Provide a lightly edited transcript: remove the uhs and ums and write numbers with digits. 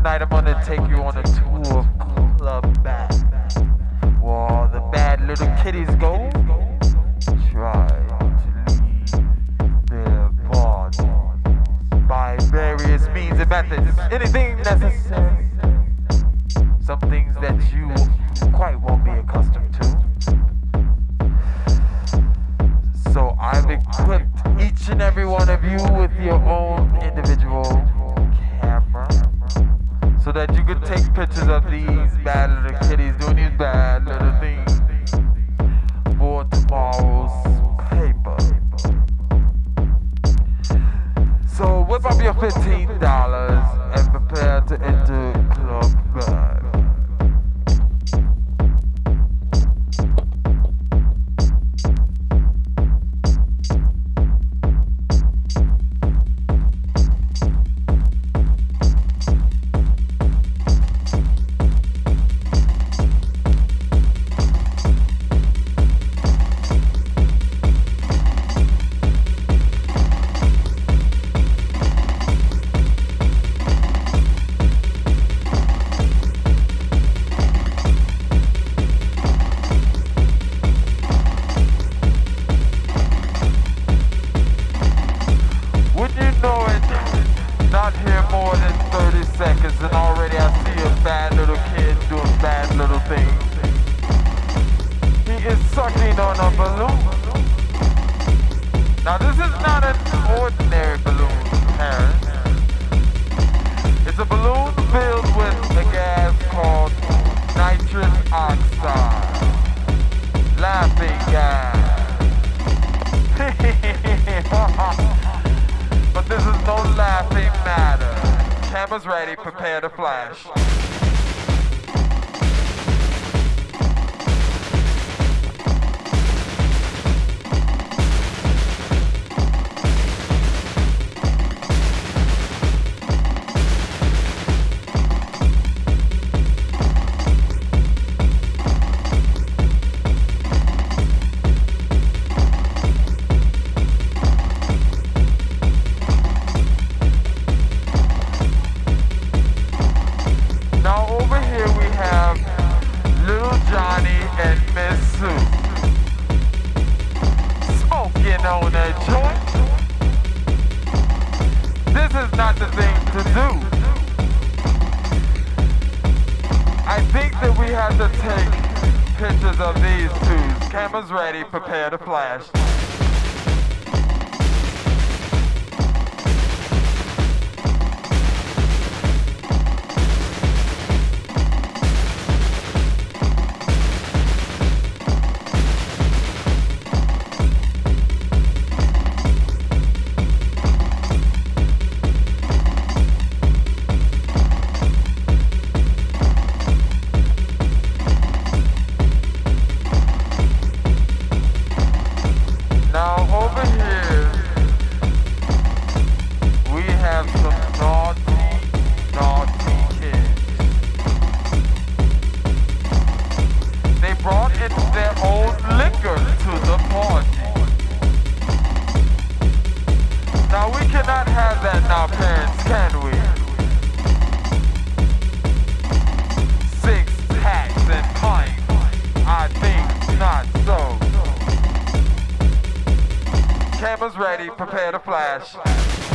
Tonight I'm gonna take you on a tour of Club Bad, where all the bad little kitties go. Try to leave their parties by various means and methods. Anything necessary. Some things that you quite won't be accustomed to. So I've equipped each and every one of you with your own individual camera, so that you could take pictures of these bad little kitties doing these bad little things for tomorrow's paper. So whip up your $15 and prepare to enter Club Bad. And already I see a bad little kid doing bad little things. He is sucking on a balloon. Now this is not an ordinary balloon, parents. It's a balloon filled with a gas called nitrous oxide. Laughing gas. But this is no laughing matter. Cameras ready, prepare to flash. On a joint. This is not the thing to do. I think that we have to take pictures of these two. Cameras ready, prepare to flash. Now parents, can we? 6 packs and pints, I think not so. Cameras ready, prepare to flash.